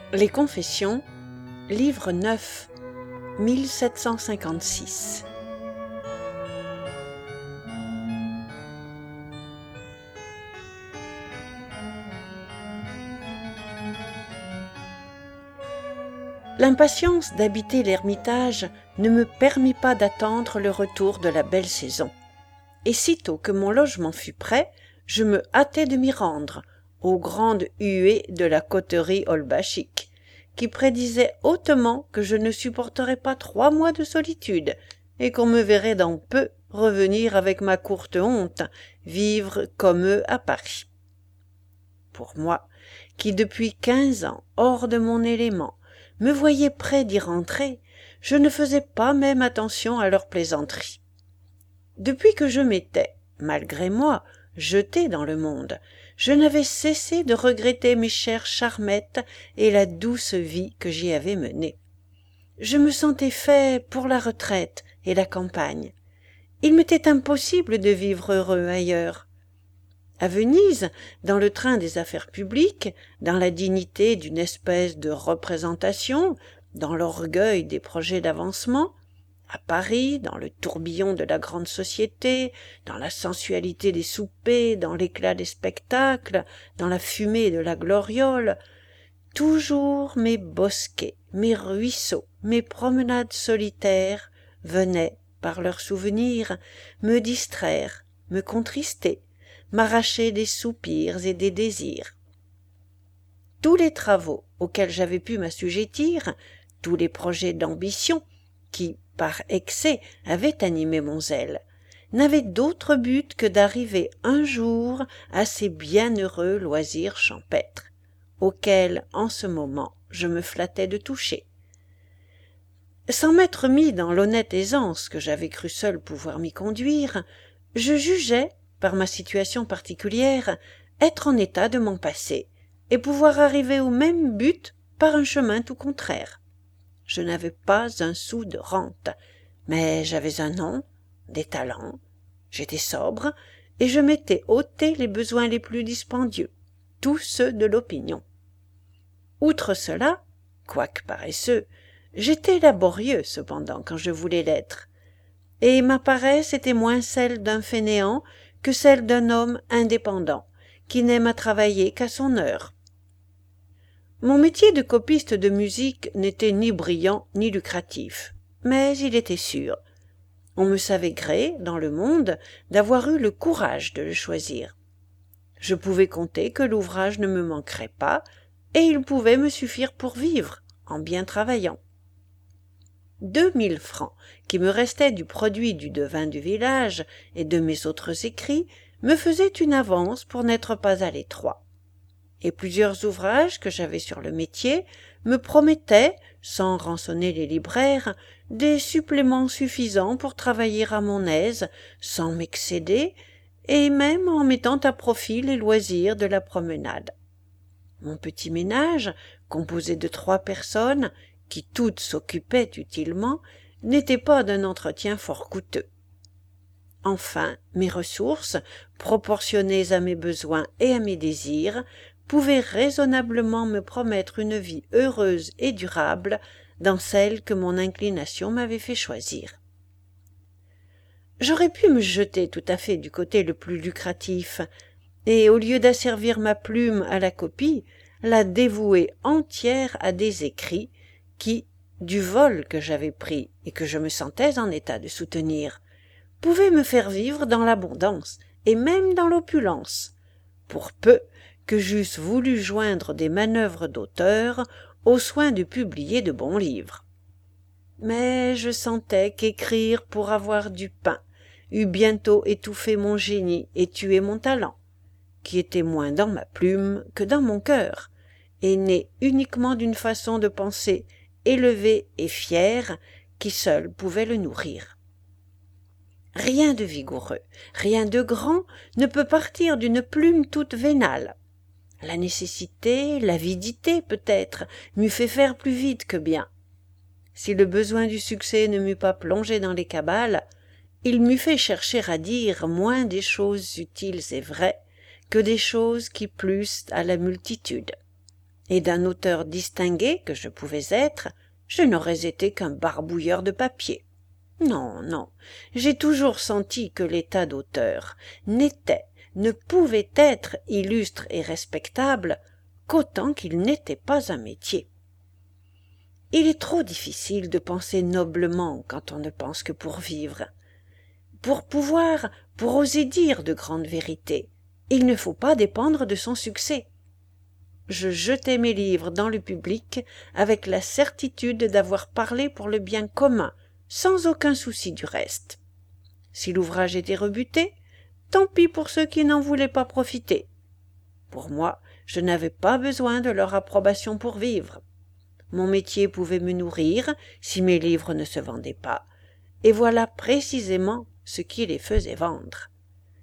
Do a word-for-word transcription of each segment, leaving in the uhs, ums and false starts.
Les Confessions, livre neuf, mille sept cent cinquante-six. L'impatience d'habiter l'ermitage ne me permit pas d'attendre le retour de la belle saison. Et sitôt que mon logement fut prêt, je me hâtai de m'y rendre, aux grandes huées de la coterie olbachik, qui prédisait hautement que je ne supporterais pas trois mois de solitude, et qu'on me verrait dans peu revenir avec ma courte honte, vivre comme eux à Paris. Pour moi, qui depuis quinze ans, hors de mon élément, me voyais près d'y rentrer, je ne faisais pas même attention à leurs plaisanteries. Depuis que je m'étais, malgré moi, jeté dans le monde, je n'avais cessé de regretter mes chères charmettes et la douce vie que j'y avais menée. Je me sentais fait pour la retraite et la campagne. Il m'était impossible de vivre heureux ailleurs. À Venise, dans le train des affaires publiques, dans la dignité d'une espèce de représentation, dans l'orgueil des projets d'avancement, à Paris, dans le tourbillon de la grande société, dans la sensualité des soupers, dans l'éclat des spectacles, dans la fumée de la gloriole, toujours mes bosquets, mes ruisseaux, mes promenades solitaires venaient, par leurs souvenirs, me distraire, me contrister, m'arracher des soupirs et des désirs. Tous les travaux auxquels j'avais pu m'assujettir, tous les projets d'ambition qui, par excès, avaient animé mon zèle, n'avaient d'autre but que d'arriver un jour à ces bienheureux loisirs champêtres, auxquels, en ce moment, je me flattais de toucher. Sans m'être mis dans l'honnête aisance que j'avais cru seul pouvoir m'y conduire, je jugeais, par ma situation particulière, être en état de m'en passer, et pouvoir arriver au même but par un chemin tout contraire. Je n'avais pas un sou de rente, mais j'avais un nom, des talents, j'étais sobre, et je m'étais ôté les besoins les plus dispendieux, tous ceux de l'opinion. Outre cela, quoique paresseux, j'étais laborieux cependant quand je voulais l'être, et ma paresse était moins celle d'un fainéant que celle d'un homme indépendant, qui n'aime à travailler qu'à son heure. Mon métier de copiste de musique n'était ni brillant ni lucratif, mais il était sûr. On me savait gré, dans le monde, d'avoir eu le courage de le choisir. Je pouvais compter que l'ouvrage ne me manquerait pas, et il pouvait me suffire pour vivre, en bien travaillant. Deux mille francs, qui me restaient du produit du devin du village et de mes autres écrits, me faisaient une avance pour n'être pas à l'étroit. Et plusieurs ouvrages que j'avais sur le métier me promettaient, sans rançonner les libraires, des suppléments suffisants pour travailler à mon aise, sans m'excéder, et même en mettant à profit les loisirs de la promenade. Mon petit ménage, composé de trois personnes, qui toutes s'occupaient utilement, n'était pas d'un entretien fort coûteux. Enfin, mes ressources, proportionnées à mes besoins et à mes désirs, pouvaient raisonnablement me promettre une vie heureuse et durable dans celle que mon inclination m'avait fait choisir. J'aurais pu me jeter tout à fait du côté le plus lucratif, et au lieu d'asservir ma plume à la copie, la dévouer entière à des écrits qui, du vol que j'avais pris et que je me sentais en état de soutenir, pouvaient me faire vivre dans l'abondance et même dans l'opulence, pour peu que j'eusse voulu joindre des manœuvres d'auteur au soin de publier de bons livres. Mais je sentais qu'écrire pour avoir du pain eût bientôt étouffé mon génie et tué mon talent, qui était moins dans ma plume que dans mon cœur, et né uniquement d'une façon de penser élevée et fière qui seule pouvait le nourrir. Rien de vigoureux, rien de grand ne peut partir d'une plume toute vénale. La nécessité, l'avidité peut-être, m'eût fait faire plus vite que bien. Si le besoin du succès ne m'eût pas plongé dans les cabales, il m'eût fait chercher à dire moins des choses utiles et vraies que des choses qui plussent à la multitude. et d'un auteur distingué que je pouvais être, je n'aurais été qu'un barbouilleur de papier. Non, non, j'ai toujours senti que l'état d'auteur n'était, ne pouvait être illustre et respectable qu'autant qu'il n'était pas un métier. Il est trop difficile de penser noblement quand on ne pense que pour vivre. Pour pouvoir, pour oser dire de grandes vérités, il ne faut pas dépendre de son succès. Je jetai mes livres dans le public avec la certitude d'avoir parlé pour le bien commun, sans aucun souci du reste. Si l'ouvrage était rebuté, tant pis pour ceux qui n'en voulaient pas profiter. Pour moi, je n'avais pas besoin de leur approbation pour vivre. Mon métier pouvait me nourrir si mes livres ne se vendaient pas, et voilà précisément ce qui les faisait vendre.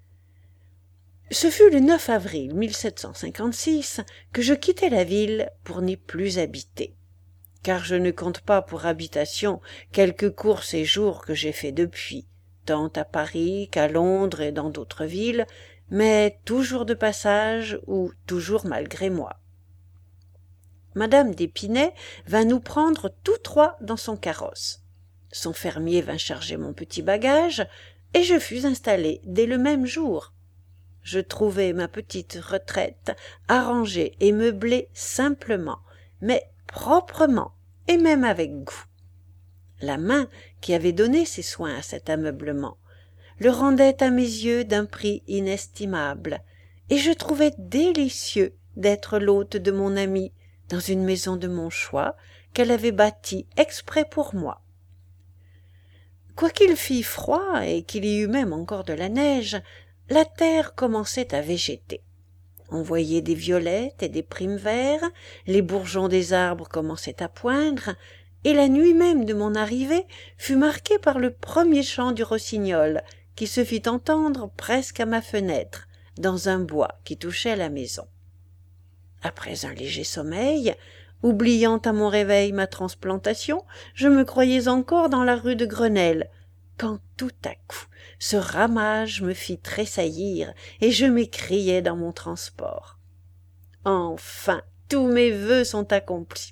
Ce fut le neuf avril mille sept cent cinquante-six que je quittai la ville pour n'y plus habiter, car je ne compte pas pour habitation quelques courts séjours que j'ai faits depuis, tant à Paris qu'à Londres et dans d'autres villes, mais toujours de passage ou toujours malgré moi. Madame d'Épinay vint nous prendre tous trois dans son carrosse. Son fermier vint charger mon petit bagage, et je fus installé dès le même jour. Je trouvai ma petite retraite arrangée et meublée simplement, mais proprement, et même avec goût. La main qui avait donné ses soins à cet ameublement le rendait à mes yeux d'un prix inestimable, et je trouvais délicieux d'être l'hôte de mon amie dans une maison de mon choix qu'elle avait bâtie exprès pour moi. Quoiqu'il fît froid et qu'il y eût même encore de la neige, la terre commençait à végéter. On voyait des violettes et des primes verts, les bourgeons des arbres commençaient à poindre, et la nuit même de mon arrivée fut marquée par le premier chant du rossignol qui se fit entendre presque à ma fenêtre, dans un bois qui touchait à la maison. Après un léger sommeil, oubliant à mon réveil ma transplantation, je me croyais encore dans la rue de Grenelle, quand tout à coup ce ramage me fit tressaillir et je m'écriai dans mon transport. Enfin, tous mes vœux sont accomplis.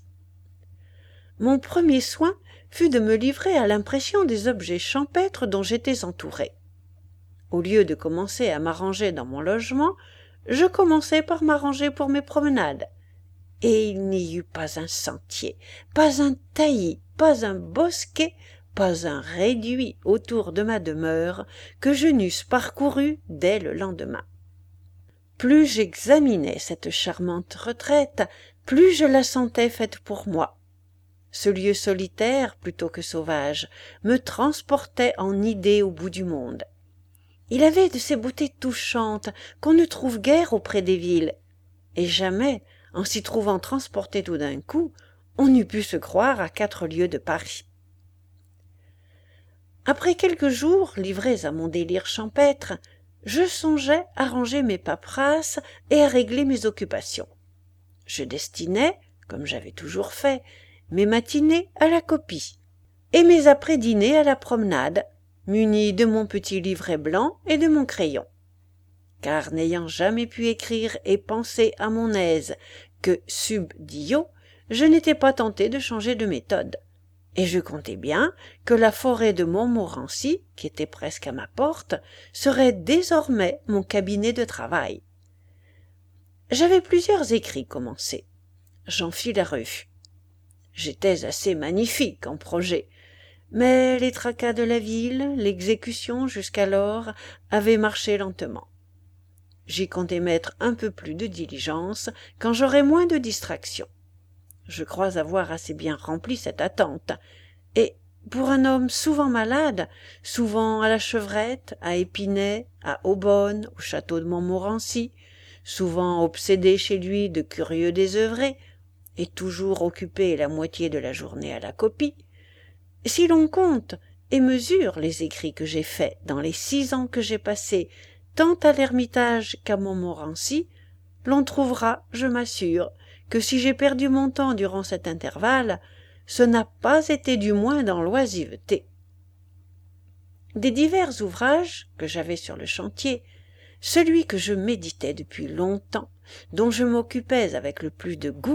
Mon premier soin fut de me livrer à l'impression des objets champêtres dont j'étais entouré. Au lieu de commencer à m'arranger dans mon logement, je commençai par m'arranger pour mes promenades. Et il n'y eut pas un sentier, pas un taillis, pas un bosquet, pas un réduit autour de ma demeure que je n'eusse parcouru dès le lendemain. Plus j'examinais cette charmante retraite, plus je la sentais faite pour moi. Ce lieu solitaire, plutôt que sauvage, me transportait en idée au bout du monde. Il avait de ces beautés touchantes qu'on ne trouve guère auprès des villes, et jamais, en s'y trouvant transporté tout d'un coup, on n'eût pu se croire à quatre lieues de Paris. Après quelques jours livrés à mon délire champêtre, je songeais à ranger mes paperasses et à régler mes occupations. Je destinais, comme j'avais toujours fait, mes matinées à la copie, et mes après-dîners à la promenade, muni de mon petit livret blanc et de mon crayon. Car n'ayant jamais pu écrire et penser à mon aise que sub dio, je n'étais pas tenté de changer de méthode. Et je comptais bien que la forêt de Montmorency, qui était presque à ma porte, serait désormais mon cabinet de travail. J'avais plusieurs écrits commencés. J'en fis la revue. J'étais assez magnifique en projet, mais les tracas de la ville, l'exécution jusqu'alors, avaient marché lentement. J'y comptais mettre un peu plus de diligence quand j'aurais moins de distractions. Je crois avoir assez bien rempli cette attente, et pour un homme souvent malade, souvent à la Chevrette, à Épinay, à Aubonne, au château de Montmorency, souvent obsédé chez lui de curieux désœuvrés, et toujours occupé la moitié de la journée à la copie, si l'on compte et mesure les écrits que j'ai faits dans les six ans que j'ai passés tant à l'Ermitage qu'à Montmorency, l'on trouvera, je m'assure, que si j'ai perdu mon temps durant cet intervalle, ce n'a pas été du moins dans l'oisiveté. Des divers ouvrages que j'avais sur le chantier, celui que je méditais depuis longtemps, dont je m'occupais avec le plus de goût,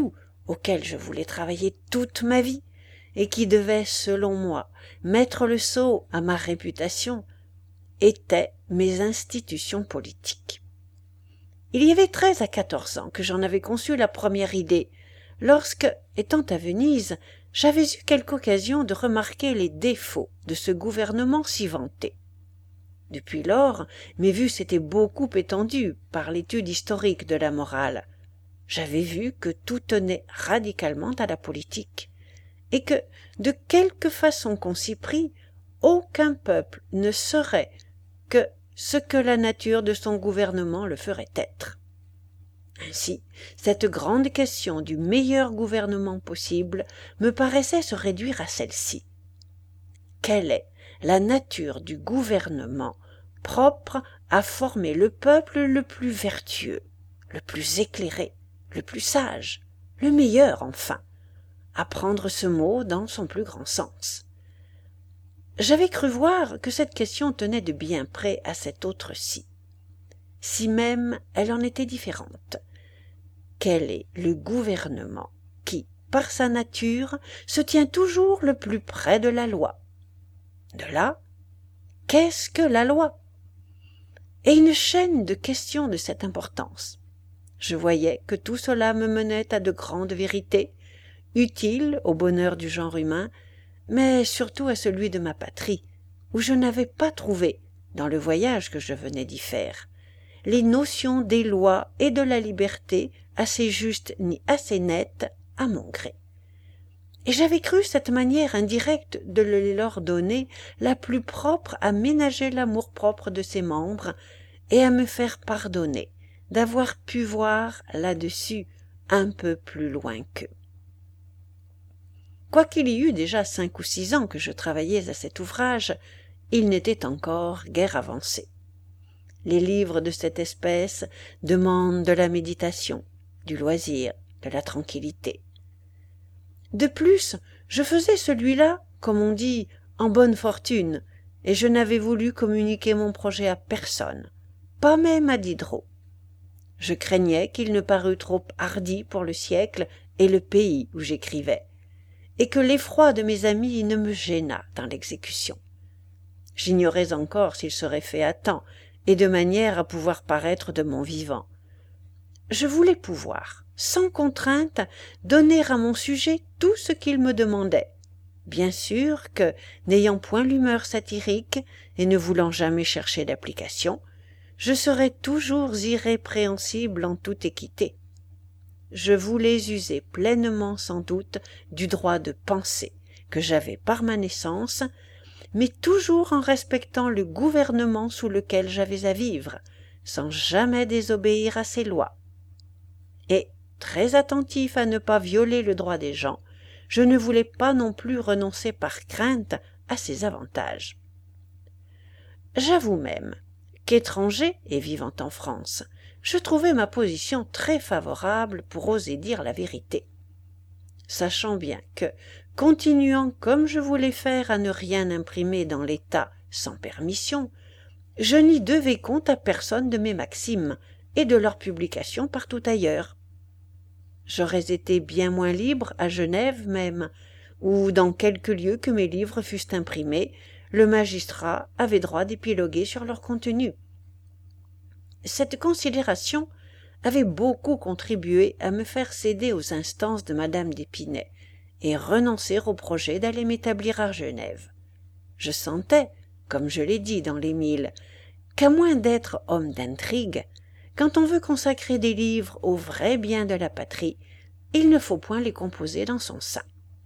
auquel je voulais travailler toute ma vie, et qui devait, selon moi, mettre le sceau à ma réputation, étaient mes institutions politiques. Il y avait treize à quatorze ans que j'en avais conçu la première idée, lorsque, étant à Venise, j'avais eu quelque occasion de remarquer les défauts de ce gouvernement si vanté. Depuis lors, mes vues s'étaient beaucoup étendues par l'étude historique de la morale. J'avais vu que tout tenait radicalement à la politique, et que, de quelque façon qu'on s'y prît, aucun peuple ne serait que ce que la nature de son gouvernement le ferait être. Ainsi, cette grande question du meilleur gouvernement possible me paraissait se réduire à celle-ci. Quelle est la nature du gouvernement propre à former le peuple le plus vertueux, le plus éclairé, le plus sage, le meilleur enfin, à prendre ce mot dans son plus grand sens? J'avais cru voir que cette question tenait de bien près à cette autre-ci, si même elle en était différente. Quel est le gouvernement qui, par sa nature, se tient toujours le plus près de la loi? De là, qu'est-ce que la loi? Et une chaîne de questions de cette importance. Je voyais que tout cela me menait à de grandes vérités, utiles au bonheur du genre humain, mais surtout à celui de ma patrie, où je n'avais pas trouvé, dans le voyage que je venais d'y faire, les notions des lois et de la liberté assez justes ni assez nettes à mon gré. Et j'avais cru cette manière indirecte de les leur donner la plus propre à ménager l'amour-propre de ses membres et à me faire pardonner d'avoir pu voir là-dessus un peu plus loin qu'eux. Quoiqu'il y eût déjà cinq ou six ans que je travaillais à cet ouvrage, il n'était encore guère avancé. Les livres de cette espèce demandent de la méditation, du loisir, de la tranquillité. De plus, je faisais celui-là, comme on dit, en bonne fortune, et je n'avais voulu communiquer mon projet à personne, pas même à Diderot. Je craignais qu'il ne parût trop hardi pour le siècle et le pays où j'écrivais, et que l'effroi de mes amis ne me gênât dans l'exécution. J'ignorais encore s'il serait fait à temps, et de manière à pouvoir paraître de mon vivant. Je voulais pouvoir, sans contrainte, donner à mon sujet tout ce qu'il me demandait. Bien sûr que, n'ayant point l'humeur satirique et ne voulant jamais chercher d'application, je serais toujours irrépréhensible en toute équité. Je voulais user pleinement sans doute du droit de penser que j'avais par ma naissance, mais toujours en respectant le gouvernement sous lequel j'avais à vivre, sans jamais désobéir à ses lois. Et, très attentif à ne pas violer le droit des gens, je ne voulais pas non plus renoncer par crainte à ses avantages. J'avoue même qu'étranger et vivant en France, je trouvais ma position très favorable pour oser dire la vérité. Sachant bien que, continuant comme je voulais faire à ne rien imprimer dans l'État sans permission, je n'y devais compte à personne de mes maximes et de leur publication partout ailleurs. J'aurais été bien moins libre à Genève même, où dans quelque lieu que mes livres fussent imprimés, le magistrat avait droit d'épiloguer sur leur contenu. Cette considération avait beaucoup contribué à me faire céder aux instances de madame d'Épinay et renoncer au projet d'aller m'établir à Genève. Je sentais, comme je l'ai dit dans l'Émile, qu'à moins d'être homme d'intrigue, quand on veut consacrer des livres au vrai bien de la patrie, il ne faut point les composer dans son sein.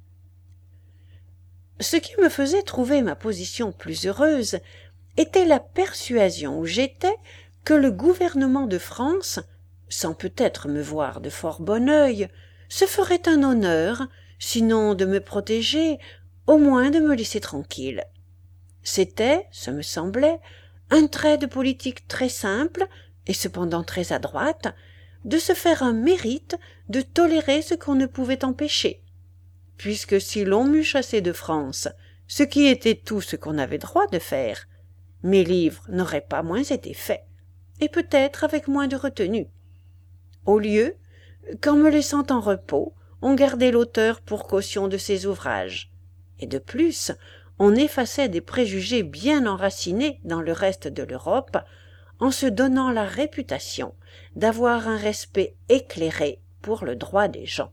Ce qui me faisait trouver ma position plus heureuse était la persuasion où j'étais que le gouvernement de France, sans peut-être me voir de fort bon œil, se ferait un honneur, sinon de me protéger, au moins de me laisser tranquille. C'était, ce me semblait, un trait de politique très simple, et cependant très adroite, de se faire un mérite de tolérer ce qu'on ne pouvait empêcher, puisque si l'on m'eût chassé de France, ce qui était tout ce qu'on avait droit de faire, mes livres n'auraient pas moins été faits, et peut-être avec moins de retenue. Au lieu, qu'en me laissant en repos, on gardait l'auteur pour caution de ses ouvrages. Et de plus, on effaçait des préjugés bien enracinés dans le reste de l'Europe, en se donnant la réputation d'avoir un respect éclairé pour le droit des gens.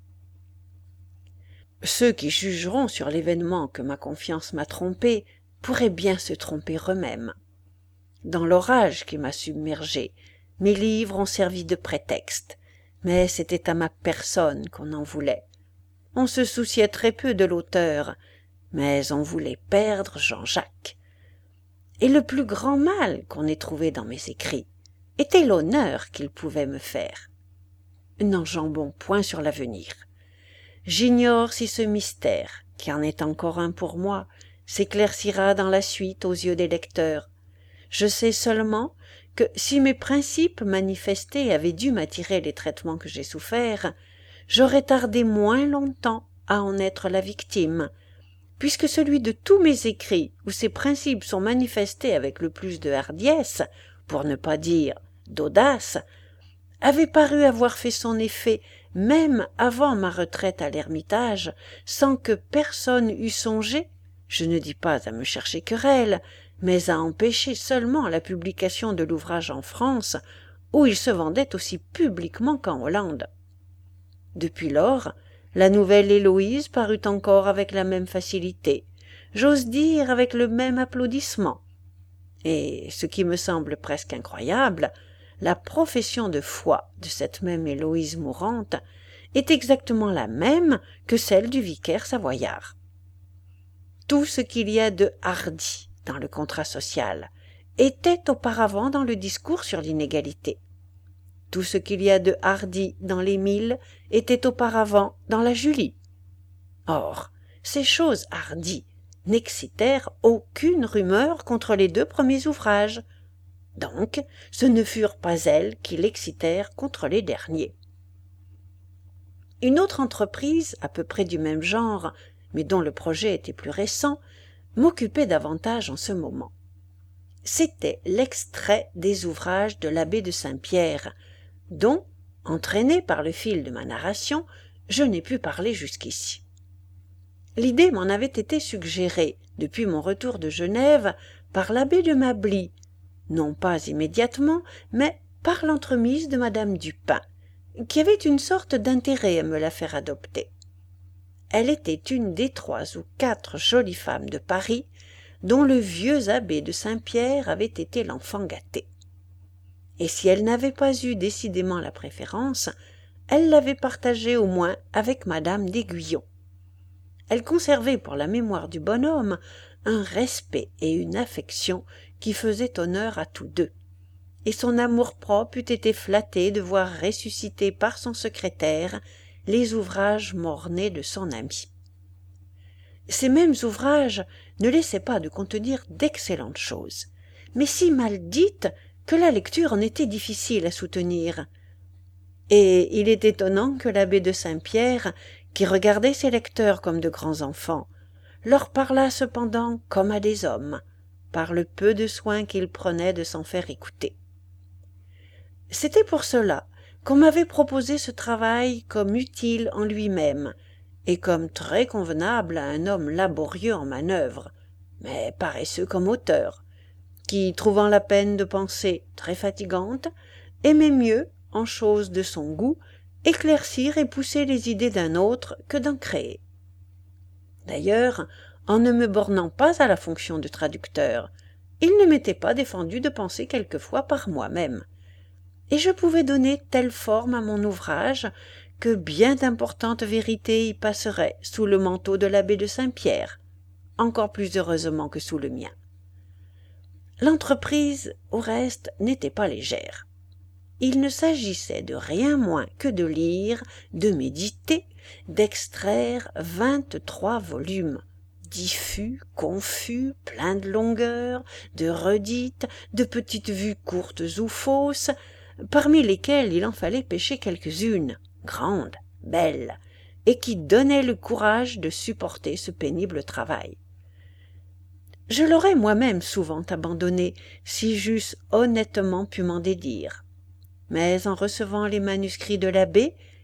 Ceux qui jugeront sur l'événement que ma confiance m'a trompé pourraient bien se tromper eux-mêmes. Dans l'orage qui m'a submergé, mes livres ont servi de prétexte, mais c'était à ma personne qu'on en voulait. On se souciait très peu de l'auteur, mais on voulait perdre Jean-Jacques. Et le plus grand mal qu'on ait trouvé dans mes écrits était l'honneur qu'il pouvait me faire. N'enjambons point sur l'avenir. J'ignore si ce mystère, qui en est encore un pour moi, s'éclaircira dans la suite aux yeux des lecteurs. Je sais seulement que si mes principes manifestés avaient dû m'attirer les traitements que j'ai soufferts, j'aurais tardé moins longtemps à en être la victime, puisque celui de tous mes écrits où ces principes sont manifestés avec le plus de hardiesse, pour ne pas dire d'audace, avait paru avoir fait son effet même avant ma retraite à l'ermitage, sans que personne eût songé, je ne dis pas à me chercher querelle, mais à empêcher seulement la publication de l'ouvrage en France, où il se vendait aussi publiquement qu'en Hollande. Depuis lors, la nouvelle Héloïse parut encore avec la même facilité, j'ose dire avec le même applaudissement. Et, ce qui me semble presque incroyable, la profession de foi de cette même Héloïse mourante est exactement la même que celle du vicaire savoyard. Tout ce qu'il y a de hardi dans le contrat social était auparavant dans le discours sur l'inégalité. Tout ce qu'il y a de hardi dans l'Émile était auparavant dans la Julie. Or, ces choses hardies n'excitèrent aucune rumeur contre les deux premiers ouvrages. Donc, ce ne furent pas elles qui l'excitèrent contre les derniers. Une autre entreprise, à peu près du même genre, mais dont le projet était plus récent, m'occupait davantage en ce moment. C'était l'extrait des ouvrages de l'abbé de Saint-Pierre, dont, entraîné par le fil de ma narration, je n'ai pu parler jusqu'ici. L'idée m'en avait été suggérée, depuis mon retour de Genève, par l'abbé de Mably, non pas immédiatement, mais par l'entremise de madame Dupin, qui avait une sorte d'intérêt à me la faire adopter. Elle était une des trois ou quatre jolies femmes de Paris dont le vieux abbé de Saint-Pierre avait été l'enfant gâté. Et si elle n'avait pas eu décidément la préférence, elle l'avait partagée au moins avec madame d'Aiguillon. Elle conservait pour la mémoire du bonhomme un respect et une affection qui faisaient honneur à tous deux, et son amour-propre eût été flatté de voir ressusciter par son secrétaire les ouvrages mort-nés de son ami. Ces mêmes ouvrages ne laissaient pas de contenir d'excellentes choses, mais si mal dites que la lecture en était difficile à soutenir. Et il est étonnant que l'abbé de Saint-Pierre, qui regardait ses lecteurs comme de grands enfants, leur parlât cependant comme à des hommes, par le peu de soin qu'il prenait de s'en faire écouter. C'était pour cela qu'on m'avait proposé ce travail comme utile en lui-même, et comme très convenable à un homme laborieux en manœuvre, mais paresseux comme auteur, qui, trouvant la peine de penser très fatigante, aimait mieux, en chose de son goût, éclaircir et pousser les idées d'un autre que d'en créer. D'ailleurs, en ne me bornant pas à la fonction de traducteur, il ne m'était pas défendu de penser quelquefois par moi-même, et je pouvais donner telle forme à mon ouvrage que bien d'importantes vérités y passeraient sous le manteau de l'abbé de Saint-Pierre, encore plus heureusement que sous le mien. L'entreprise, au reste, n'était pas légère. Il ne s'agissait de rien moins que de lire, de méditer, d'extraire vingt-trois volumes, diffus, confus, pleins de longueurs, de redites, de petites vues courtes ou fausses, parmi lesquelles il en fallait pêcher quelques-unes, grandes, belles, et qui donnaient le courage de supporter ce pénible travail. Je l'aurais moi-même souvent abandonné, si j'eusse honnêtement pu m'en dédire. Mais en recevant les manuscrits de l'abbé,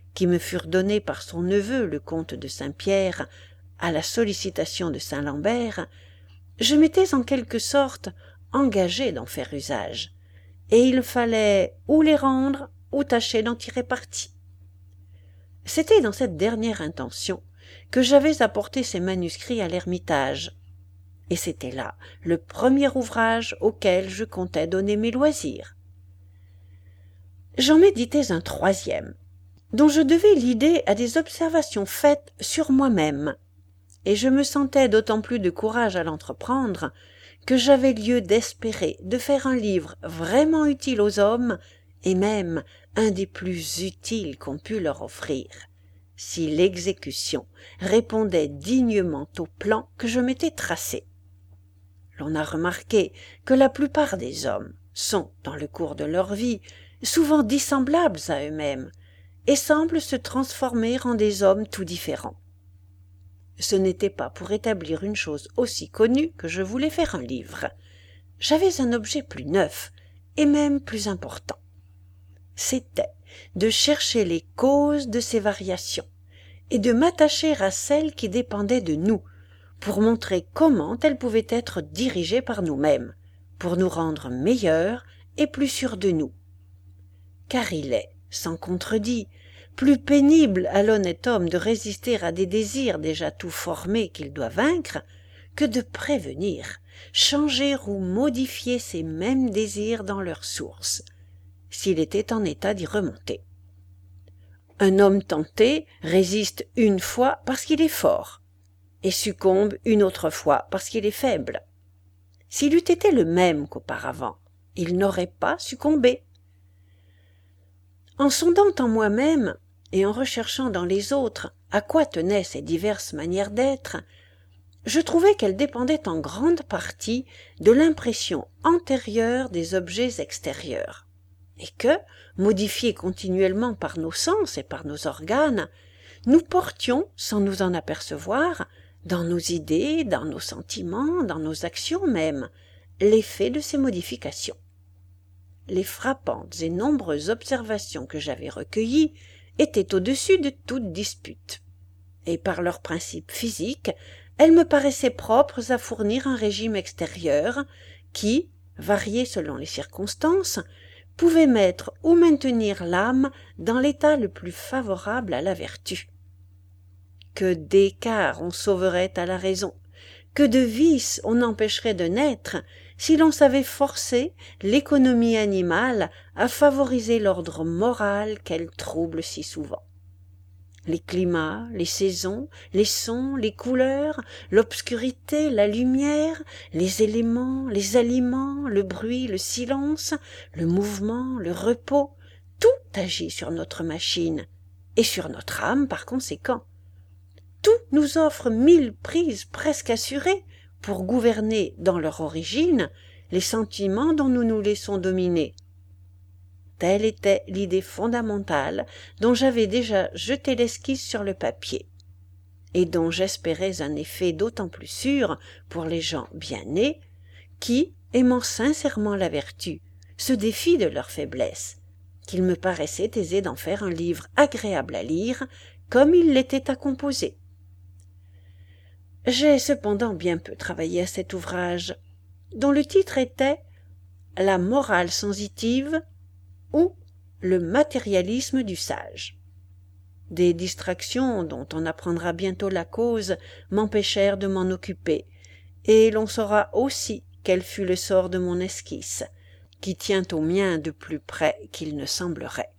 qui me furent donnés par son neveu, le comte de Saint-Pierre, à la sollicitation de Saint-Lambert, je m'étais en quelque sorte engagé d'en faire usage, et il fallait ou les rendre ou tâcher d'en tirer parti. C'était dans cette dernière intention que j'avais apporté ces manuscrits à l'Ermitage, et c'était là le premier ouvrage auquel je comptais donner mes loisirs. J'en méditais un troisième, dont je devais l'idée à des observations faites sur moi-même, et je me sentais d'autant plus de courage à l'entreprendre que j'avais lieu d'espérer de faire un livre vraiment utile aux hommes, et même un des plus utiles qu'on pût leur offrir, si l'exécution répondait dignement au plan que je m'étais tracé. L'on a remarqué que la plupart des hommes sont, dans le cours de leur vie, souvent dissemblables à eux-mêmes, et semblent se transformer en des hommes tout différents. Ce n'était pas pour établir une chose aussi connue que je voulais faire un livre. J'avais un objet plus neuf, et même plus important. C'était de chercher les causes de ces variations, et de m'attacher à celles qui dépendaient de nous, pour montrer comment elles pouvaient être dirigées par nous-mêmes, pour nous rendre meilleurs et plus sûrs de nous. Car il est, sans contredit, plus pénible à l'honnête homme de résister à des désirs déjà tout formés qu'il doit vaincre, que de prévenir, changer ou modifier ces mêmes désirs dans leur source, s'il était en état d'y remonter. Un homme tenté résiste une fois parce qu'il est fort, et succombe une autre fois parce qu'il est faible. S'il eût été le même qu'auparavant, il n'aurait pas succombé. En sondant en moi-même et en recherchant dans les autres à quoi tenaient ces diverses manières d'être, je trouvai qu'elles dépendaient en grande partie de l'impression antérieure des objets extérieurs, et que, modifiés continuellement par nos sens et par nos organes, nous portions, sans nous en apercevoir, dans nos idées, dans nos sentiments, dans nos actions même, l'effet de ces modifications. Les frappantes et nombreuses observations que j'avais recueillies étaient au-dessus de toute dispute, et par leurs principes physiques, elles me paraissaient propres à fournir un régime extérieur qui, varié selon les circonstances, pouvait mettre ou maintenir l'âme dans l'état le plus favorable à la vertu. Que d'écarts on sauverait à la raison, que de vices on empêcherait de naître si l'on savait forcer l'économie animale à favoriser l'ordre moral qu'elle trouble si souvent. Les climats, les saisons, les sons, les couleurs, l'obscurité, la lumière, les éléments, les aliments, le bruit, le silence, le mouvement, le repos, tout agit sur notre machine, et sur notre âme par conséquent. Tout nous offre mille prises presque assurées pour gouverner dans leur origine les sentiments dont nous nous laissons dominer. Telle était l'idée fondamentale dont j'avais déjà jeté l'esquisse sur le papier, et dont j'espérais un effet d'autant plus sûr pour les gens bien nés, qui, aimant sincèrement la vertu, se défient de leur faiblesse, qu'il me paraissait aisé d'en faire un livre agréable à lire, comme il l'était à composer. J'ai cependant bien peu travaillé à cet ouvrage, dont le titre était « La morale sensitive » ou « Le matérialisme du sage ». Des distractions dont on apprendra bientôt la cause m'empêchèrent de m'en occuper, et l'on saura aussi quel fut le sort de mon esquisse, qui tient au mien de plus près qu'il ne semblerait.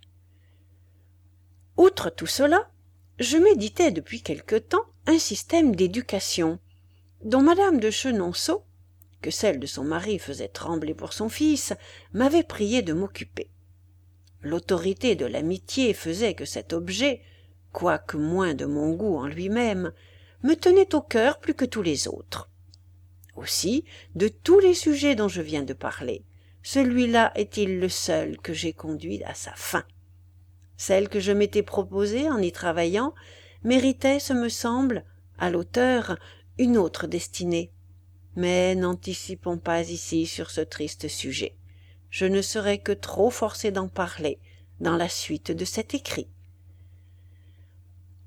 Outre tout cela, je méditais depuis quelque temps un système d'éducation, dont madame de Chenonceau, que celle de son mari faisait trembler pour son fils, m'avait prié de m'occuper. L'autorité de l'amitié faisait que cet objet, quoique moins de mon goût en lui-même, me tenait au cœur plus que tous les autres. Aussi, de tous les sujets dont je viens de parler, celui-là est-il le seul que j'ai conduit à sa fin. Celle que je m'étais proposée en y travaillant méritait, ce me semble, à l'auteur, une autre destinée. Mais n'anticipons pas ici sur ce triste sujet. Je ne serai que trop forcé d'en parler dans la suite de cet écrit.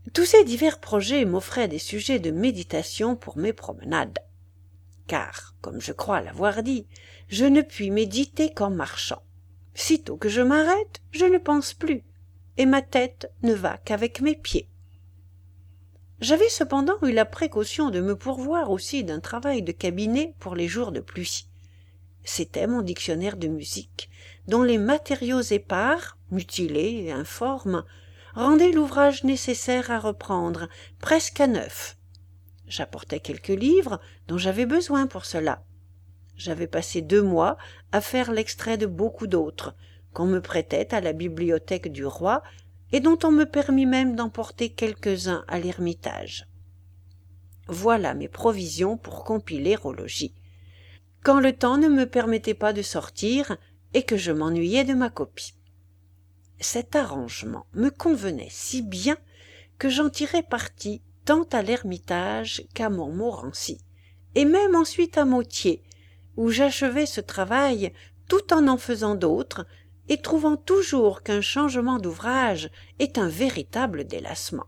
Tous ces divers projets m'offraient des sujets de méditation pour mes promenades, car, comme je crois l'avoir dit, je ne puis méditer qu'en marchant. Sitôt que je m'arrête, je ne pense plus, et ma tête ne va qu'avec mes pieds. J'avais cependant eu la précaution de me pourvoir aussi d'un travail de cabinet pour les jours de pluie. C'était mon dictionnaire de musique, dont les matériaux épars, mutilés et informes, rendaient l'ouvrage nécessaire à reprendre, presque à neuf. J'apportais quelques livres dont j'avais besoin pour cela. J'avais passé deux mois à faire l'extrait de beaucoup d'autres, qu'on me prêtait à la bibliothèque du roi, et dont on me permit même d'emporter quelques-uns à l'Ermitage. Voilà mes provisions pour compiler au logis, quand le temps ne me permettait pas de sortir et que je m'ennuyais de ma copie. Cet arrangement me convenait si bien que j'en tirais parti tant à l'Ermitage qu'à Montmorency, et même ensuite à Motier, où j'achevais ce travail tout en en faisant d'autres, et trouvant toujours qu'un changement d'ouvrage est un véritable délassement.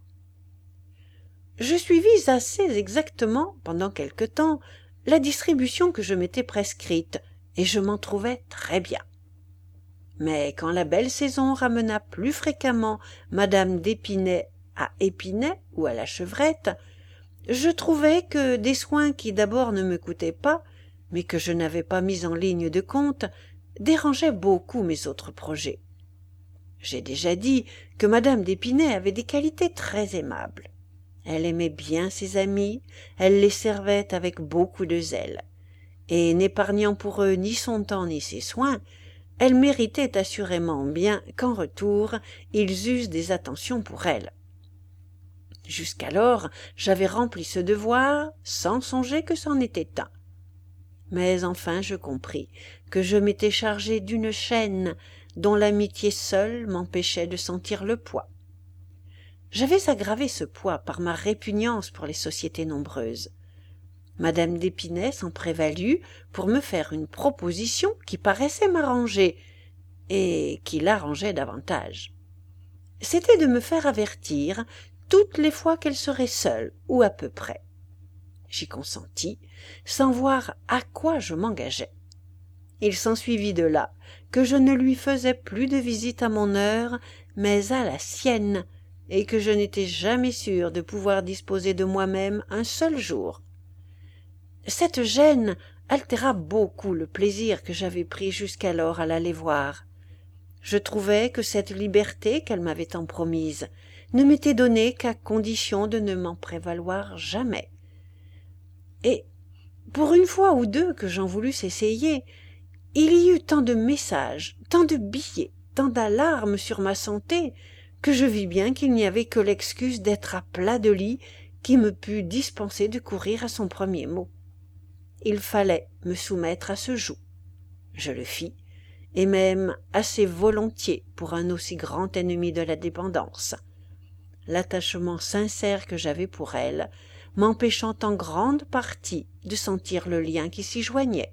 Je suivis assez exactement, pendant quelque temps, la distribution que je m'étais prescrite, et je m'en trouvais très bien. Mais quand la belle saison ramena plus fréquemment madame d'Épinay à Épinay ou à la Chevrette, je trouvai que des soins qui d'abord ne me coûtaient pas, mais que je n'avais pas mis en ligne de compte, dérangeaient beaucoup mes autres projets. J'ai déjà dit que madame d'Épinay avait des qualités très aimables. Elle aimait bien ses amis, elle les servait avec beaucoup de zèle, et n'épargnant pour eux ni son temps ni ses soins, elle méritait assurément bien qu'en retour ils eussent des attentions pour elle. Jusqu'alors j'avais rempli ce devoir sans songer que c'en était un. Mais enfin je compris que je m'étais chargé d'une chaîne dont l'amitié seule m'empêchait de sentir le poids. J'avais aggravé ce poids par ma répugnance pour les sociétés nombreuses. Madame d'Épinay s'en prévalut pour me faire une proposition qui paraissait m'arranger, et qui l'arrangeait davantage. C'était de me faire avertir toutes les fois qu'elle serait seule, ou à peu près. J'y consentis, sans voir à quoi je m'engageais. Il s'ensuivit de là que je ne lui faisais plus de visite à mon heure, mais à la sienne, et que je n'étais jamais sûr de pouvoir disposer de moi-même un seul jour. Cette gêne altéra beaucoup le plaisir que j'avais pris jusqu'alors à l'aller voir. Je trouvais que cette liberté qu'elle m'avait tant promise ne m'était donnée qu'à condition de ne m'en prévaloir jamais. Et, pour une fois ou deux que j'en voulusse essayer, il y eut tant de messages, tant de billets, tant d'alarmes sur ma santé, que je vis bien qu'il n'y avait que l'excuse d'être à plat de lit qui me pût dispenser de courir à son premier mot. Il fallait me soumettre à ce joug. Je le fis, et même assez volontiers pour un aussi grand ennemi de la dépendance. L'attachement sincère que j'avais pour elle m'empêchant en grande partie de sentir le lien qui s'y joignait.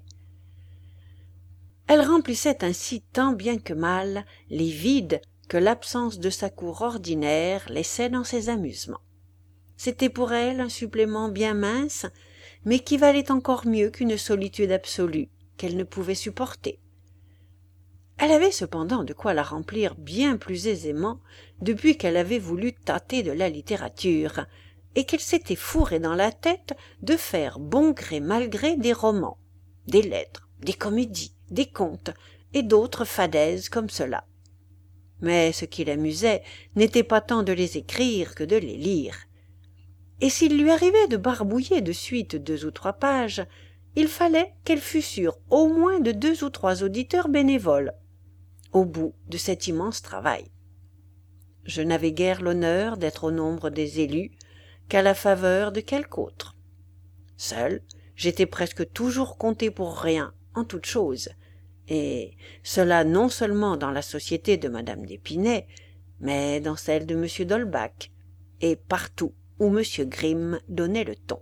Elle remplissait ainsi tant bien que mal les vides que l'absence de sa cour ordinaire laissait dans ses amusements. C'était pour elle un supplément bien mince, mais qui valait encore mieux qu'une solitude absolue qu'elle ne pouvait supporter. Elle avait cependant de quoi la remplir bien plus aisément depuis qu'elle avait voulu tâter de la littérature, et qu'elle s'était fourré dans la tête de faire bon gré mal gré des romans, des lettres, des comédies, des contes et d'autres fadaises comme cela. Mais ce qui l'amusait n'était pas tant de les écrire que de les lire. Et s'il lui arrivait de barbouiller de suite deux ou trois pages, il fallait qu'elle fût sûre au moins de deux ou trois auditeurs bénévoles, au bout de cet immense travail. Je n'avais guère l'honneur d'être au nombre des élus qu'à la faveur de quelque autre. Seul, j'étais presque toujours compté pour rien en toute chose, et cela non seulement dans la société de madame d'Épinay, mais dans celle de monsieur d'Holbach, et partout où monsieur Grimm donnait le ton.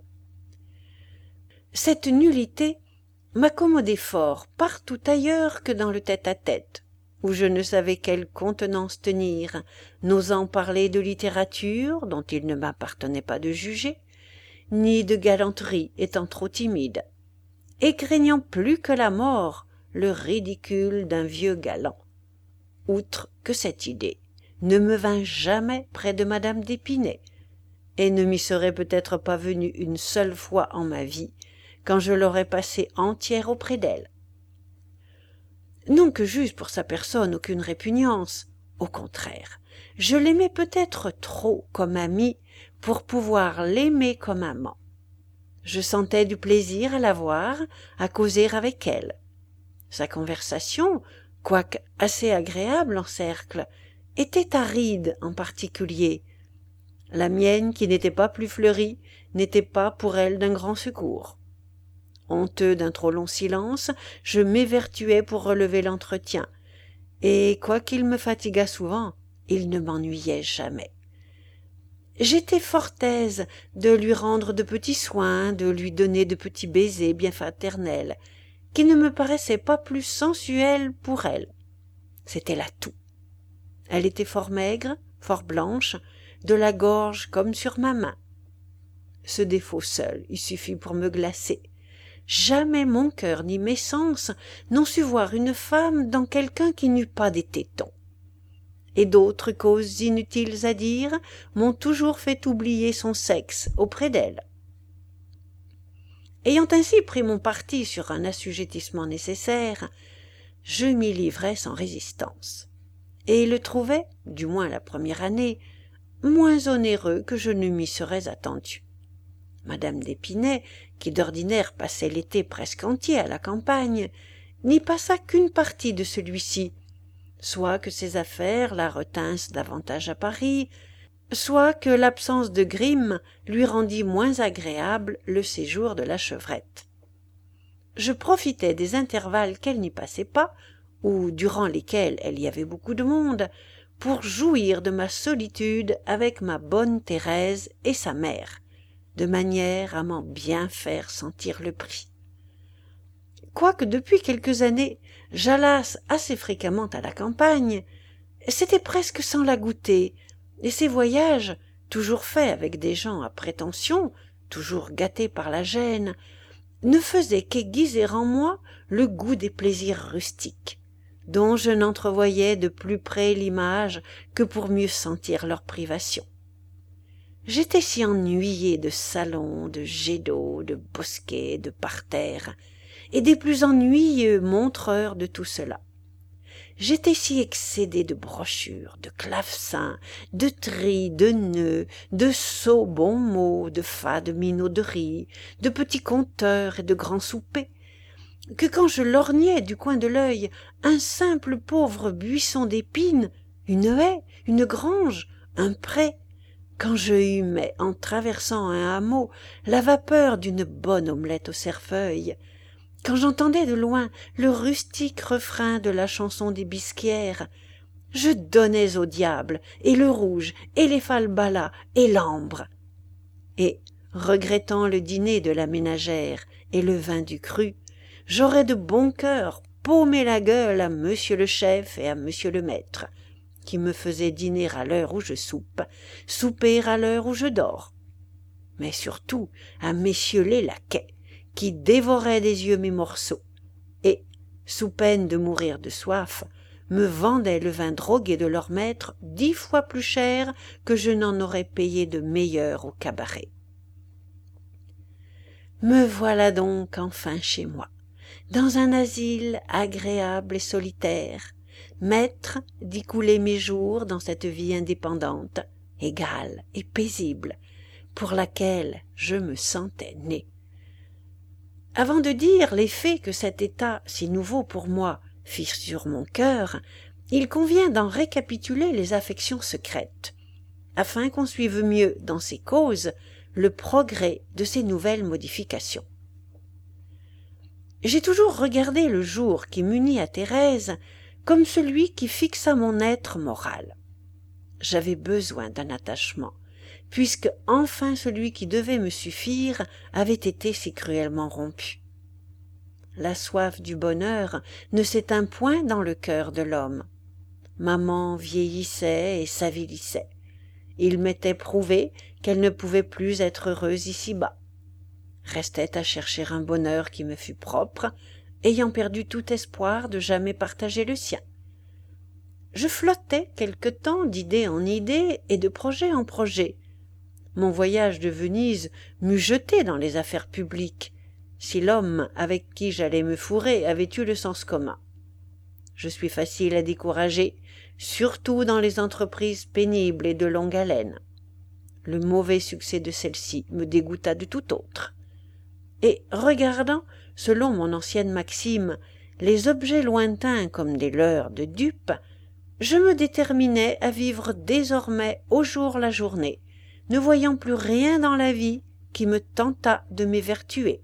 Cette nullité m'accommodait fort partout ailleurs que dans le tête-à-tête, où je ne savais quelle contenance tenir, n'osant parler de littérature, dont il ne m'appartenait pas de juger, ni de galanterie, étant trop timide, et craignant plus que la mort le ridicule d'un vieux galant. Outre que cette idée ne me vint jamais près de madame d'Épinay, et ne m'y serait peut-être pas venue une seule fois en ma vie, quand je l'aurais passée entière auprès d'elle. Non que j'eusse pour sa personne aucune répugnance, au contraire, je l'aimais peut-être trop comme amie pour pouvoir l'aimer comme amant. Je sentais du plaisir à la voir, à causer avec elle. Sa conversation, quoique assez agréable en cercle, était aride en particulier. La mienne, qui n'était pas plus fleurie, n'était pas pour elle d'un grand secours. Honteux d'un trop long silence, je m'évertuais pour relever l'entretien, et quoiqu'il me fatiguât souvent, il ne m'ennuyait jamais. J'étais fort aise de lui rendre de petits soins, de lui donner de petits baisers bien fraternels, qui ne me paraissaient pas plus sensuels pour elle. C'était là tout. Elle était fort maigre, fort blanche, de la gorge comme sur ma main. Ce défaut seul y suffit pour me glacer. Jamais mon cœur ni mes sens n'ont su voir une femme dans quelqu'un qui n'eût pas des tétons. Et d'autres causes inutiles à dire m'ont toujours fait oublier son sexe auprès d'elle. Ayant ainsi pris mon parti sur un assujettissement nécessaire, je m'y livrai sans résistance, et le trouvai, du moins la première année, moins onéreux que je ne m'y serais attendu. Madame d'Épinay, qui d'ordinaire passait l'été presque entier à la campagne, n'y passa qu'une partie de celui-ci, soit que ses affaires la retinssent davantage à Paris, soit que l'absence de Grimm lui rendit moins agréable le séjour de la chevrette. Je profitai des intervalles qu'elle n'y passait pas, ou durant lesquels elle y avait beaucoup de monde, pour jouir de ma solitude avec ma bonne Thérèse et sa mère, de manière à m'en bien faire sentir le prix. Quoique depuis quelques années j'allasse assez fréquemment à la campagne, c'était presque sans la goûter, et ces voyages, toujours faits avec des gens à prétention, toujours gâtés par la gêne, ne faisaient qu'aiguiser en moi le goût des plaisirs rustiques, dont je n'entrevoyais de plus près l'image que pour mieux sentir leur privation. J'étais si ennuyé de salons, de jets d'eau, de bosquets, de parterres, et des plus ennuyeux montreurs de tout cela. J'étais si excédé de brochures, de clavecins, de trilles, de nœuds, de sots bons mots, de fades minauderies, de petits compteurs et de grands soupers, que quand je lorgnais du coin de l'œil un simple pauvre buisson d'épines, une haie, une grange, un pré, quand je humais en traversant un hameau la vapeur d'une bonne omelette au cerfeuil, quand j'entendais de loin le rustique refrain de la chanson des bisquières, je donnais au diable et le rouge et les falbalas et l'ambre. Et, regrettant le dîner de la ménagère et le vin du cru, j'aurais de bon cœur paumé la gueule à monsieur le chef et à monsieur le maître, qui me faisaient dîner à l'heure où je soupe, souper à l'heure où je dors, mais surtout à messieurs les laquais, qui dévoraient des yeux mes morceaux, et, sous peine de mourir de soif, me vendaient le vin drogué de leur maître dix fois plus cher que je n'en aurais payé de meilleur au cabaret. Me voilà donc enfin chez moi, dans un asile agréable et solitaire, maître d'y couler mes jours dans cette vie indépendante, égale et paisible, pour laquelle je me sentais né. Avant de dire l'effet que cet état si nouveau pour moi fit sur mon cœur, il convient d'en récapituler les affections secrètes, afin qu'on suive mieux dans ses causes le progrès de ces nouvelles modifications. J'ai toujours regardé le jour qui m'unit à Thérèse comme celui qui fixa mon être moral. J'avais besoin d'un attachement, puisque enfin celui qui devait me suffire avait été si cruellement rompu. La soif du bonheur ne s'éteint point dans le cœur de l'homme, maman vieillissait et s'avilissait. Il m'était prouvé qu'elle ne pouvait plus être heureuse ici-bas. Restait à chercher un bonheur qui me fût propre, ayant perdu tout espoir de jamais partager le sien. Je flottais quelque temps d'idée en idée et de projet en projet. Mon voyage de Venise m'eût jeté dans les affaires publiques, si l'homme avec qui j'allais me fourrer avait eu le sens commun. Je suis facile à décourager, surtout dans les entreprises pénibles et de longue haleine. Le mauvais succès de celle-ci me dégoûta de tout autre. Et regardant, selon mon ancienne maxime, les objets lointains comme des leurres de dupes, je me déterminai à vivre désormais au jour la journée, ne voyant plus rien dans la vie qui me tentât de m'évertuer.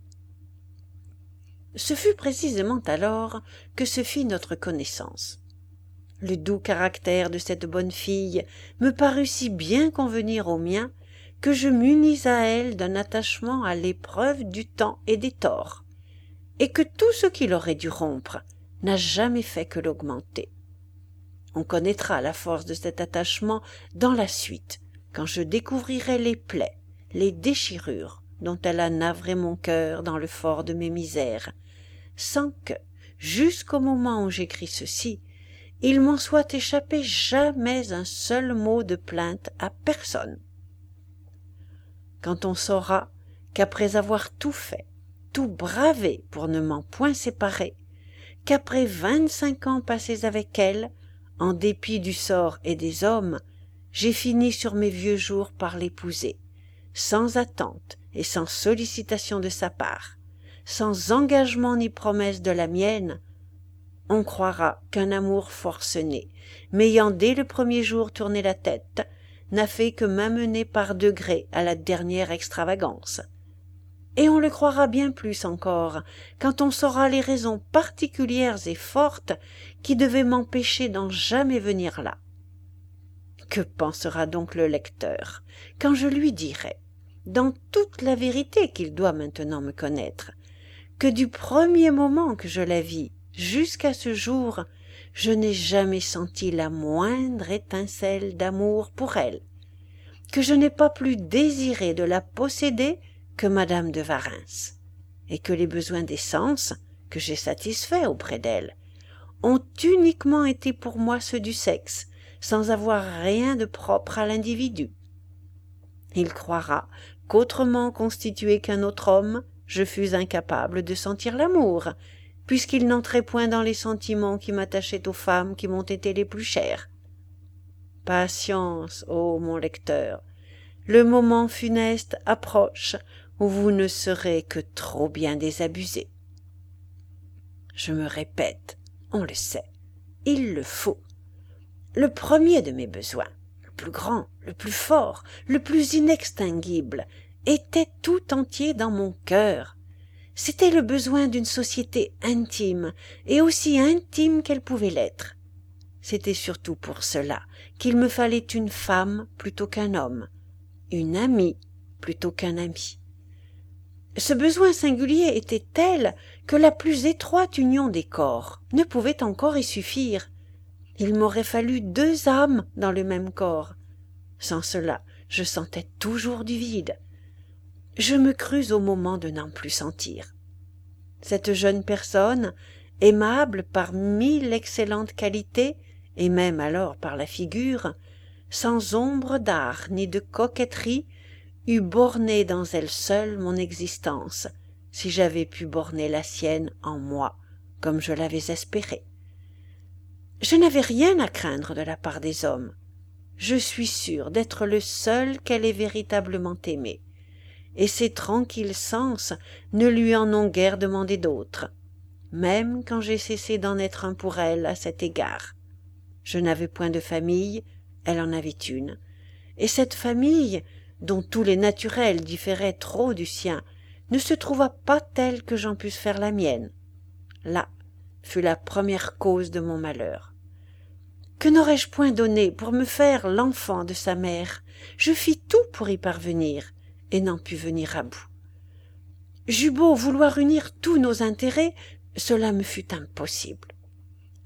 Ce fut précisément alors que se fit notre connaissance. Le doux caractère de cette bonne fille me parut si bien convenir au mien que je m'unis à elle d'un attachement à l'épreuve du temps et des torts, et que tout ce qui l'aurait dû rompre n'a jamais fait que l'augmenter. On connaîtra la force de cet attachement dans la suite, quand je découvrirai les plaies, les déchirures dont elle a navré mon cœur dans le fort de mes misères, sans que, jusqu'au moment où j'écris ceci, il m'en soit échappé jamais un seul mot de plainte à personne. Quand on saura qu'après avoir tout fait, tout bravé pour ne m'en point séparer, qu'après vingt-cinq ans passés avec elle, en dépit du sort et des hommes, j'ai fini sur mes vieux jours par l'épouser, sans attente et sans sollicitation de sa part, sans engagement ni promesse de la mienne, on croira qu'un amour forcené, m'ayant dès le premier jour tourné la tête, n'a fait que m'amener par degrés à la dernière extravagance. Et on le croira bien plus encore quand on saura les raisons particulières et fortes qui devaient m'empêcher d'en jamais venir là. Que pensera donc le lecteur quand je lui dirai, dans toute la vérité qu'il doit maintenant me connaître, que du premier moment que je la vis jusqu'à ce jour, je n'ai jamais senti la moindre étincelle d'amour pour elle, que je n'ai pas plus désiré de la posséder que madame de Warens, et que les besoins des sens, que j'ai satisfaits auprès d'elle, ont uniquement été pour moi ceux du sexe, sans avoir rien de propre à l'individu. Il croira qu'autrement constitué qu'un autre homme, je fus incapable de sentir l'amour, puisqu'il n'entrait point dans les sentiments qui m'attachaient aux femmes qui m'ont été les plus chères. Patience, ô mon lecteur, le moment funeste approche où vous ne serez que trop bien désabusé. Je me répète, on le sait, il le faut. Le premier de mes besoins, le plus grand, le plus fort, le plus inextinguible, était tout entier dans mon cœur. C'était le besoin d'une société intime, et aussi intime qu'elle pouvait l'être. C'était surtout pour cela qu'il me fallait une femme plutôt qu'un homme, une amie plutôt qu'un ami. Ce besoin singulier était tel que la plus étroite union des corps ne pouvait encore y suffire. Il m'aurait fallu deux âmes dans le même corps. Sans cela, je sentais toujours du vide. Je me crus au moment de n'en plus sentir. Cette jeune personne, aimable par mille excellentes qualités, et même alors par la figure, sans ombre d'art ni de coquetterie, eût borné dans elle seule mon existence, si j'avais pu borner la sienne en moi, comme je l'avais espéré. Je n'avais rien à craindre de la part des hommes. Je suis sûr d'être le seul qu'elle ait véritablement aimé, et ses tranquilles sens ne lui en ont guère demandé d'autres, même quand j'ai cessé d'en être un pour elle à cet égard. Je n'avais point de famille, elle en avait une, et cette famille, dont tous les naturels différaient trop du sien, ne se trouva pas telle que j'en pusse faire la mienne. Là fut la première cause de mon malheur. Que n'aurais-je point donné pour me faire l'enfant de sa mère? Je fis tout pour y parvenir, et n'en pus venir à bout. J'eus beau vouloir unir tous nos intérêts, cela me fut impossible.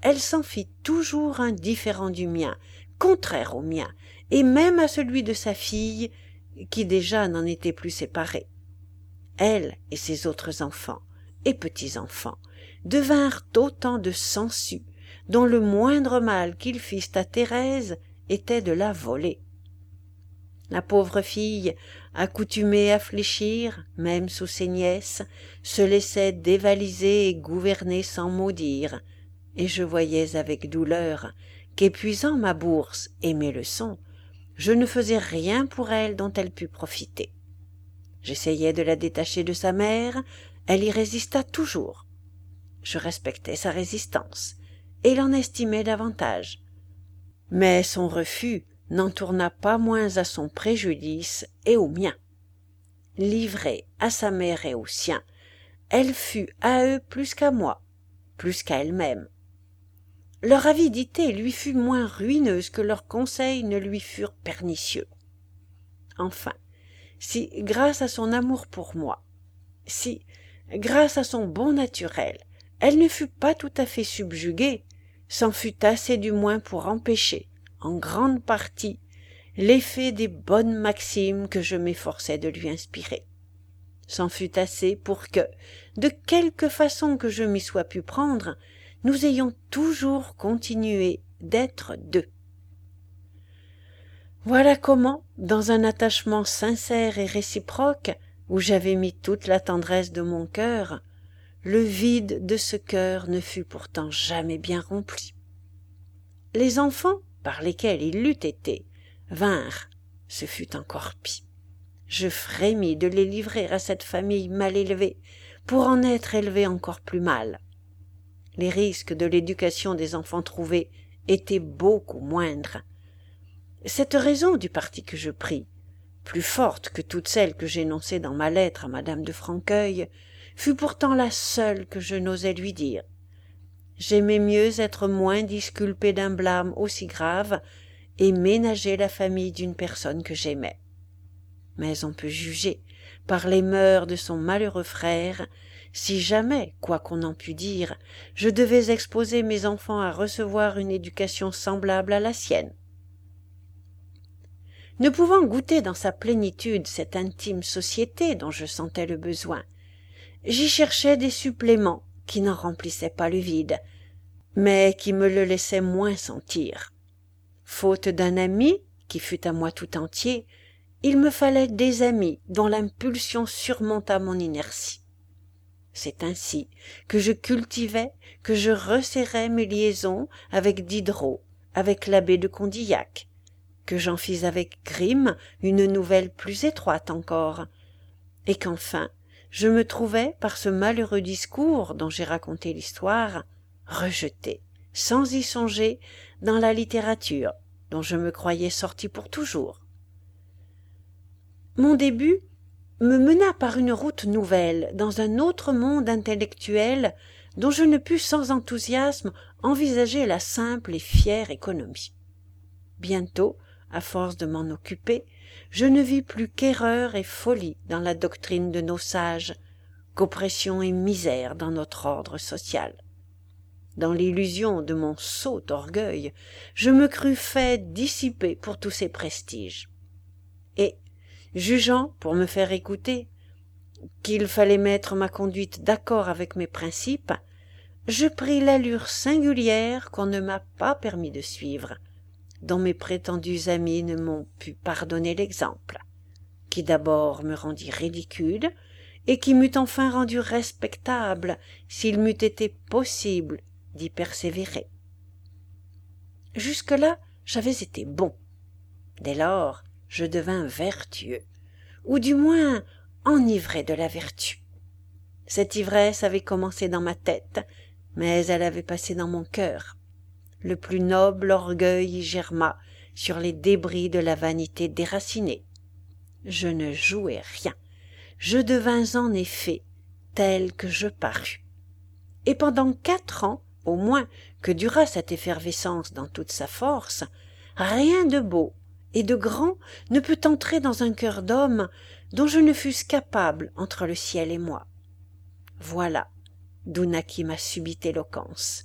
elle s'en fit toujours un différent du mien, contraire au mien, et même à celui de sa fille, qui déjà n'en était plus séparée. Elle et ses autres enfants et petits-enfants devinrent autant de sangsues, dont le moindre mal qu'ils fissent à Thérèse était de la voler. La pauvre fille, accoutumée à fléchir, même sous ses nièces, se laissait dévaliser et gouverner sans mot dire, et je voyais avec douleur qu'épuisant ma bourse et mes leçons, je ne faisais rien pour elle dont elle pût profiter. J'essayais de la détacher de sa mère, elle y résista toujours. Je respectais sa résistance, et l'en estimais davantage. Mais son refus n'en tourna pas moins à son préjudice et au mien. Livrée à sa mère et aux siens, elle fut à eux plus qu'à moi, plus qu'à elle-même. Leur avidité lui fut moins ruineuse que leurs conseils ne lui furent pernicieux. Enfin, si, grâce à son amour pour moi, si, grâce à son bon naturel, elle ne fut pas tout à fait subjuguée, c'en fut assez du moins pour empêcher, en grande partie, l'effet des bonnes maximes que je m'efforçais de lui inspirer. C'en fut assez pour que, de quelque façon que je m'y sois pu prendre, nous ayons toujours continué d'être deux. Voilà comment, dans un attachement sincère et réciproque, où j'avais mis toute la tendresse de mon cœur, le vide de ce cœur ne fut pourtant jamais bien rempli. Les enfants, par lesquels il l'eût été, vinrent, ce fut encore pis. Je frémis de les livrer à cette famille mal élevée, pour en être élevé encore plus mal. Les risques de l'éducation des enfants trouvés étaient beaucoup moindres. Cette raison du parti que je pris, plus forte que toutes celles que j'énonçai dans ma lettre à madame de Franqueuil, fut pourtant la seule que je n'osais lui dire. J'aimais mieux être moins disculpé d'un blâme aussi grave et ménager la famille d'une personne que j'aimais. Mais on peut juger, par les mœurs de son malheureux frère, si jamais, quoi qu'on en pût dire, je devais exposer mes enfants à recevoir une éducation semblable à la sienne. Ne pouvant goûter dans sa plénitude cette intime société dont je sentais le besoin, j'y cherchais des suppléments qui n'en remplissaient pas le vide, mais qui me le laissaient moins sentir. Faute d'un ami, qui fût à moi tout entier, il me fallait des amis dont l'impulsion surmonta mon inertie. C'est ainsi que je cultivais, que je resserrais mes liaisons avec Diderot, avec l'abbé de Condillac, que j'en fis avec Grimm une nouvelle plus étroite encore, et qu'enfin je me trouvais, par ce malheureux discours dont j'ai raconté l'histoire, rejeté, sans y songer, dans la littérature, dont je me croyais sorti pour toujours. Mon début me mena par une route nouvelle, dans un autre monde intellectuel, dont je ne pus sans enthousiasme envisager la simple et fière économie. Bientôt, à force de m'en occuper, je ne vis plus qu'erreur et folie dans la doctrine de nos sages, qu'oppression et misère dans notre ordre social. Dans l'illusion de mon sot orgueil, je me crus fait dissiper pour tous ces prestiges. Et, jugeant, pour me faire écouter, qu'il fallait mettre ma conduite d'accord avec mes principes, je pris l'allure singulière qu'on ne m'a pas permis de suivre, dont mes prétendus amis ne m'ont pu pardonner l'exemple, qui d'abord me rendit ridicule, et qui m'eût enfin rendu respectable s'il m'eût été possible d'y persévérer. Jusque-là, j'avais été bon. Dès lors, je devins vertueux, ou du moins enivré de la vertu. Cette ivresse avait commencé dans ma tête, mais elle avait passé dans mon cœur. Le plus noble orgueil y germa sur les débris de la vanité déracinée. Je ne jouais rien. Je devins en effet tel que je parus. Et pendant quatre ans, au moins, que dura cette effervescence dans toute sa force, rien de beau et de grand ne peut entrer dans un cœur d'homme dont je ne fusse capable entre le ciel et moi. Voilà d'où naquit ma subite éloquence.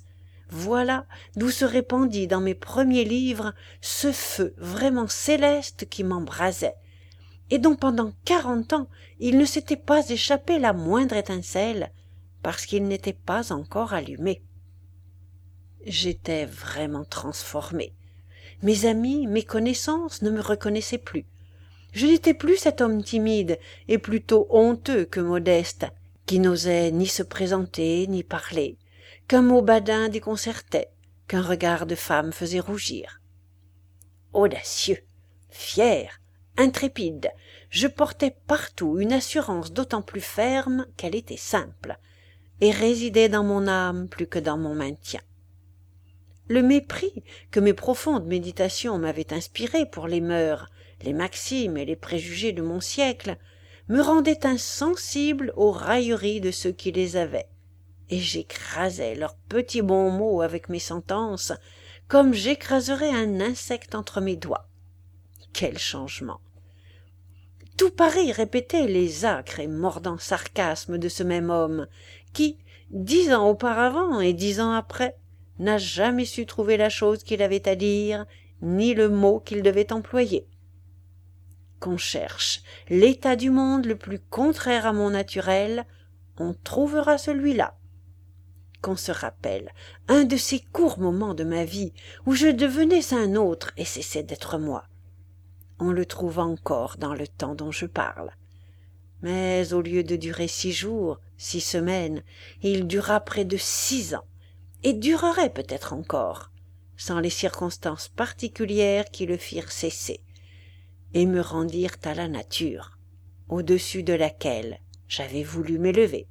Voilà d'où se répandit dans mes premiers livres ce feu vraiment céleste qui m'embrasait, et dont pendant quarante ans il ne s'était pas échappé la moindre étincelle, parce qu'il n'était pas encore allumé. J'étais vraiment transformé. Mes amis, mes connaissances ne me reconnaissaient plus. Je n'étais plus cet homme timide et plutôt honteux que modeste, qui n'osait ni se présenter ni parler, qu'un mot badin déconcertait, qu'un regard de femme faisait rougir. Audacieux, fier, intrépide, je portais partout une assurance d'autant plus ferme qu'elle était simple, et résidait dans mon âme plus que dans mon maintien. Le mépris que mes profondes méditations m'avaient inspiré pour les mœurs, les maximes et les préjugés de mon siècle me rendait insensible aux railleries de ceux qui les avaient, et j'écrasais leurs petits bons mots avec mes sentences comme j'écraserais un insecte entre mes doigts. Quel changement! Tout Paris répétait les âcres et mordants sarcasmes de ce même homme qui, dix ans auparavant et dix ans après, n'a jamais su trouver la chose qu'il avait à dire, ni le mot qu'il devait employer. Qu'on cherche l'état du monde le plus contraire à mon naturel, on trouvera celui-là. Qu'on se rappelle un de ces courts moments de ma vie où je devenais un autre et cessais d'être moi. On le trouve encore dans le temps dont je parle. Mais au lieu de durer six jours, six semaines, il dura près de six ans, et durerait peut-être encore, sans les circonstances particulières qui le firent cesser, et me rendirent à la nature, au-dessus de laquelle j'avais voulu m'élever.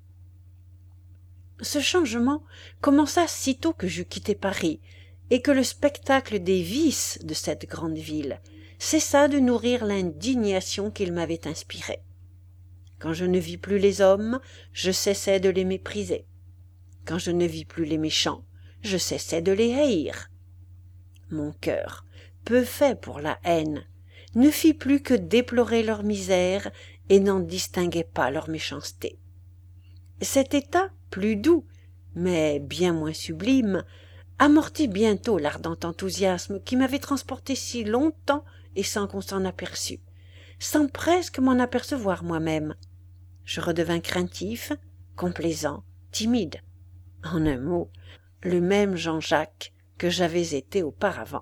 Ce changement commença sitôt que j'eus quitté Paris, et que le spectacle des vices de cette grande ville cessa de nourrir l'indignation qu'il m'avait inspirée. Quand je ne vis plus les hommes, je cessai de les mépriser. Quand je ne vis plus les méchants, je cessai de les haïr. Mon cœur, peu fait pour la haine, ne fit plus que déplorer leur misère et n'en distinguait pas leur méchanceté. Cet état, plus doux, mais bien moins sublime, amortit bientôt l'ardent enthousiasme qui m'avait transporté si longtemps et sans qu'on s'en aperçût, sans presque m'en apercevoir moi-même. Je redevins craintif, complaisant, timide. En un mot, le même Jean-Jacques que j'avais été auparavant.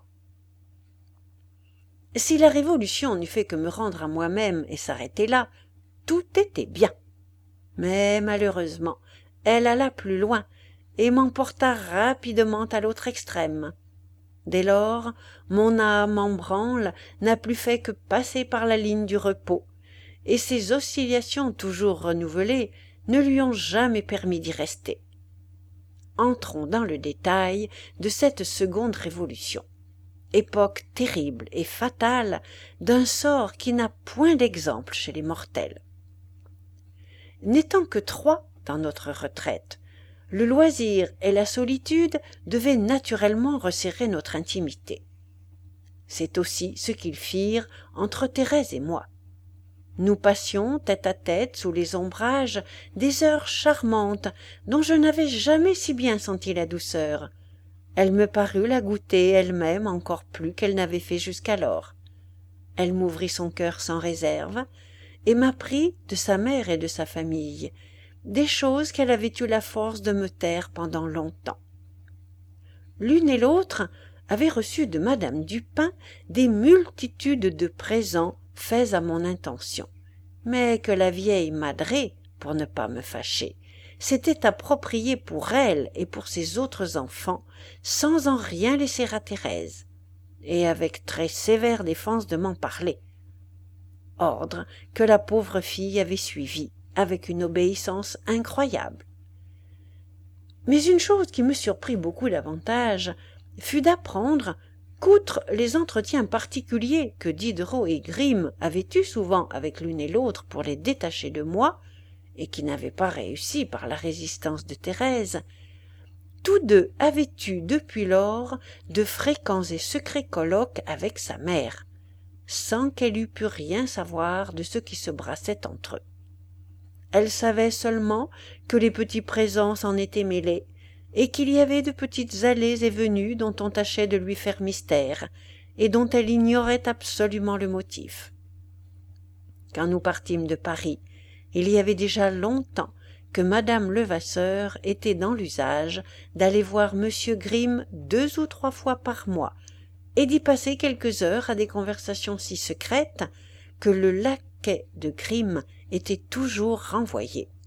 Si la Révolution n'eût fait que me rendre à moi-même et s'arrêter là, tout était bien. Mais malheureusement, elle alla plus loin et m'emporta rapidement à l'autre extrême. Dès lors, mon âme en branle n'a plus fait que passer par la ligne du repos, et ces oscillations toujours renouvelées ne lui ont jamais permis d'y rester. Entrons dans le détail de cette seconde révolution, époque terrible et fatale d'un sort qui n'a point d'exemple chez les mortels. N'étant que trois dans notre retraite, le loisir et la solitude devaient naturellement resserrer notre intimité. C'est aussi ce qu'ils firent entre Thérèse et moi. Nous passions tête à tête sous les ombrages des heures charmantes dont je n'avais jamais si bien senti la douceur. Elle me parut la goûter elle-même encore plus qu'elle n'avait fait jusqu'alors. Elle m'ouvrit son cœur sans réserve et m'apprit de sa mère et de sa famille des choses qu'elle avait eu la force de me taire pendant longtemps. L'une et l'autre avaient reçu de madame Dupin des multitudes de présents faits à mon intention, mais que la vieille madré, pour ne pas me fâcher, s'était approprié pour elle et pour ses autres enfants, sans en rien laisser à Thérèse, et avec très sévère défense de m'en parler. Ordre que la pauvre fille avait suivi, avec une obéissance incroyable. Mais une chose qui me surprit beaucoup davantage fut d'apprendre qu'outre les entretiens particuliers que Diderot et Grimm avaient eus souvent avec l'une et l'autre pour les détacher de moi, et qui n'avaient pas réussi par la résistance de Thérèse, tous deux avaient eu depuis lors de fréquents et secrets colloques avec sa mère, sans qu'elle eût pu rien savoir de ce qui se brassait entre eux. Elle savait seulement que les petits présents s'en étaient mêlés, et qu'il y avait de petites allées et venues dont on tâchait de lui faire mystère, et dont elle ignorait absolument le motif. Quand nous partîmes de Paris, il y avait déjà longtemps que madame Levasseur était dans l'usage d'aller voir monsieur Grimm deux ou trois fois par mois, et d'y passer quelques heures à des conversations si secrètes que le laquais de Grimm était toujours renvoyé.